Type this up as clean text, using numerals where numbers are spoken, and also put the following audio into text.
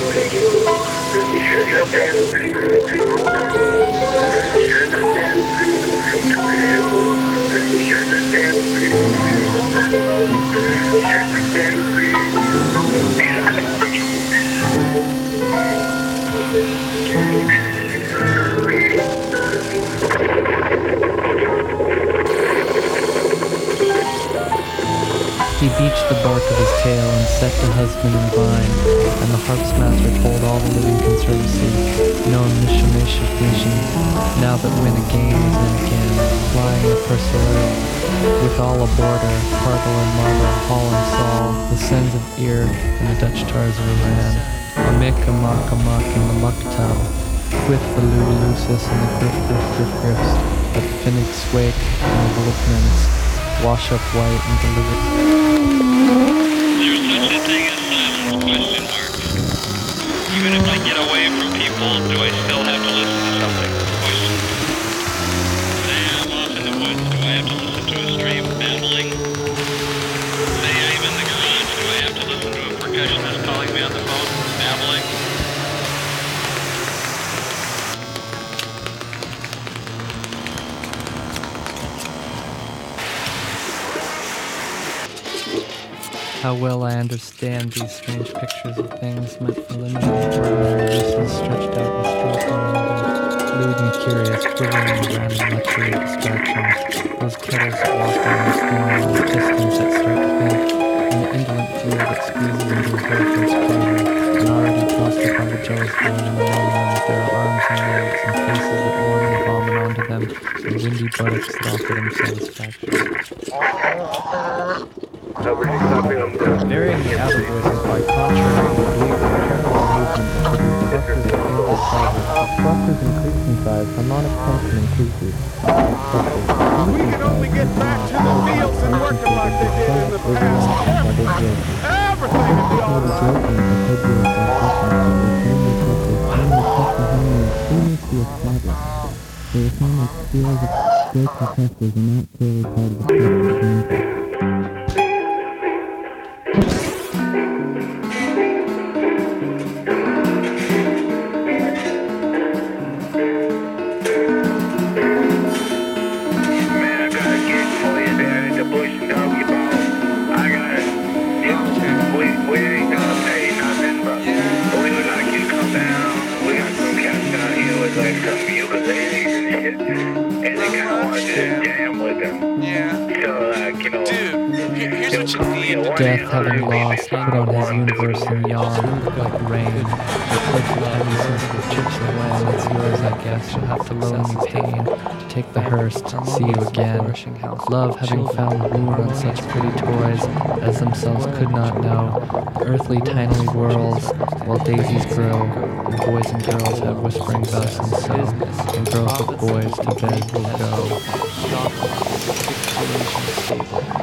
He beached the bark of his tail and set the husband in vine, and the harp's master told all the living conservancy, known Mishamish nation, now that when a game is in again, flying the pursuer, with all aboard her, Pargle and Marble, Hall and Saul, the sons of Ir, and the Dutch tars of Iran, a mick, a muck in the muck tub, with the Lulusus and the griffs, the Phoenix wake and the Wolfmans, wash up white and deliver. There's such a thing as silence, question mark. Even if I get away from people, do I still have to listen to something? Question. Say I'm off in the woods, do I have to listen to a stream babbling? Say I'm in the garage, do I have to listen to a percussionist calling me on the phone, babbling? How well I understand these strange pictures of things meant for limited ordinary uses stretched out in stroke lewd and curious, quivering in the random luxury of distractions, those kettles that walk on the steaming and the pistons that start to think, and the indolent fuel that squeezes into a hurricane's pleasure, and already tossed upon the jealous board in the moment with their arms and legs and faces that warm and vomit onto them, and windy buttocks that offer them satisfaction. Varying the outer voices by contrary oblique parallel movement that produce clusters of single sizes. Clusters increase in size, harmonic function increases. We can only get back to the fields and working like they did in the past. Everything will be all right. Death having lost, put on his universe and yawned like rain. The perfect heavy sensitive chips and when it's yours, I guess. You'll have to loan me pain to take the hearse to see you again. Love having found moon on such pretty toys as themselves could not know. Earthly tinily worlds, while daisies grow, and boys and girls have whispering thus and so, and girls with boys to bed will go.